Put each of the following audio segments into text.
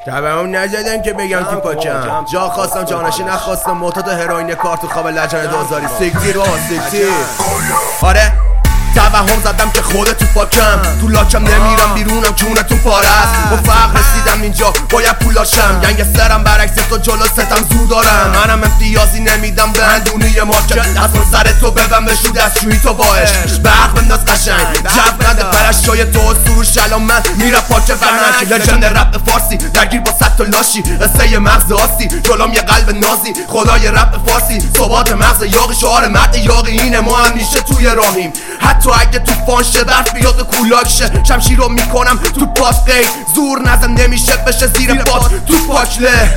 شبمون نزدن که بگم تو پاکم جا خواستم جانشی نخواستم معتاد هروئین کار تو خواب لجن دوزاری سیکتیر بابا سیکتیر آره توهم زدم که خودت تو پاکم تو لاکم نمیرم بیرونم جونتون پاره است با فقر رسیدم اینجا باید پولاشم گنگ سرم برعکس تو جلو ستم زور دارم منم امتیازی نمیدم به اندونی مارکت از اون سر تو ببن بشو دستشویی تو باش برق بنداز قشنگ جو نده پرشای تو سروش الان من میرم پاکه ورنک لجند رپ فارسی درگیر با صد تا لاشی قصه مغز آسی جلوم یه قلب نازی خدای رپ فارسی ثبات مغز یاقی شعار مرد یاقی اینه ما همیشه توی راهیم حتی اگه تو فانشه برف بیاد و کولاک شه شمشیر رو میکنم تو پاس قید زور نزن نمیشه بشه زیر پاس تو پاکله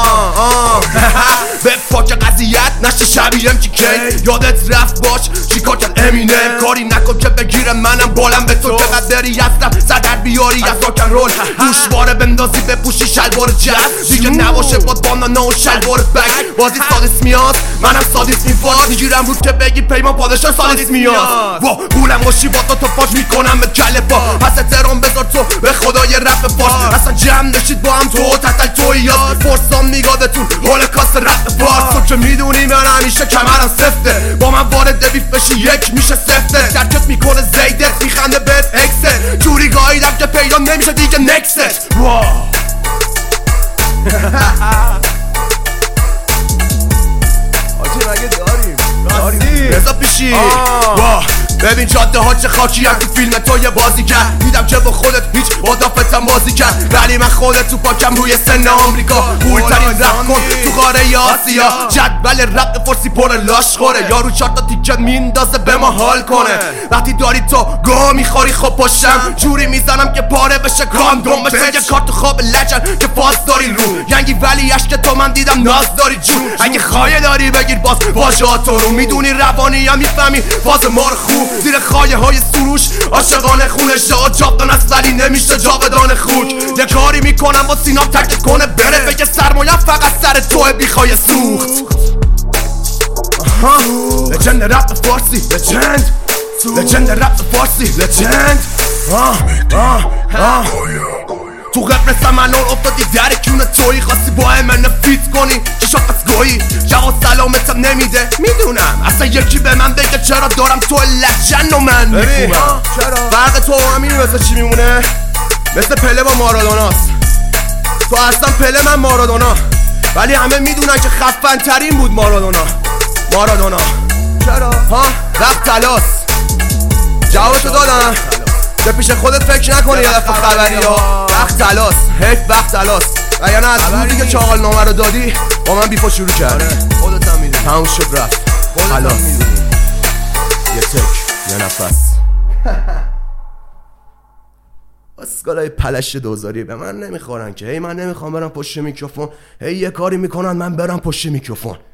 به پاک قضیت نشه شبیه MTK یادت رفت باش چیکار کرد امینم کاری نکن که بگیرم منم بالم به تو چقدر بری هستم صدر بیاری از راکن رول گوشواره بندازی بپوشی شلوار جز دیگه نباشه با بانانا و شلوار بگ بازی سادیس میاد منم سادیس میفاد میگیرم رو که بگی پیمان پادشاه سادیس میاد گولم باشی با تو پاش میکنم به کله پا پس احترام بذار تو به خدای رپ فارس اصلا جمع نشید با هم تو تتل توی یاد فرسان میگادتون هولوکاست رپ فارس تو که میدونی من همیشه کمرم سفته با من وارد بیف بشی یک میشه سفته درکت میکنه زیدت میخنده بهت اکسه جوری گاهیدم که پیدا نمیشه دیگه نکست آجی مگه داریم رضا پیشی ببین جاده ها چه خاکی هم تو فیلم تو یه بازی کرد دیدم که با خودت هیچ وادافتم بازی کرد ولی من خودت تو پاکم روی سن آمریکا بولترین رپ کن تو قاره آسیا جدول رپ فارسی پر لاش خوره یارو 4 تا تیکت میندازه به ما حال کنه وقتی داری تو گاه میخوری خب پشتم جوری میزنم که پاره بشه کاندوم بشه یه کار تو خواب لجن که پاس داری رو ینگی ولی عشق تو من دیدم ناز داری جون اگه خایه داری بگیر باز واژه‌هاتو رو میدونی روانی هم میفهمی فاز مار خوب زیر خایه های سروش عاشقانه خونه جاودان است ولی نمیشه جاودان خوک یه کاری میکنم با سینام تکت کنه بره بگه سرمایه فقط سر توه بیخوای سوخت لجند رپ فارسی لجند رپ فارسی لجند تو قبرستم الان افتادی در کونه تویی خواستی با من فیت کنی چشات از گویی جواب سلامتم نمیده میدونم اصلا یکی به من بگه چرا دارم تو لجن و من میخونم فرق تو همین مثل چی میمونه مثل پله با مارادوناست تو اصلا پله من مارادونا ولی همه میدونن که خفن ترین بود مارادونا چرا؟ وقت تلاس جوابتو دادم به پیش خودت فکر نکنی یه دفعه خبری ها وقت تلاس حیف وقت تلاس و یعنی از روزی که چاقال نامه رو دادی با من بیفا شروع کرد خودت هم میدونی تموم شد رفت خلاص یه تک یه نفس اسکالای پلش دوزاری به من نمیخورن که هی من نمیخوام برم پشت میکروفون هی یه کاری میکنن من برم پشت میکروفون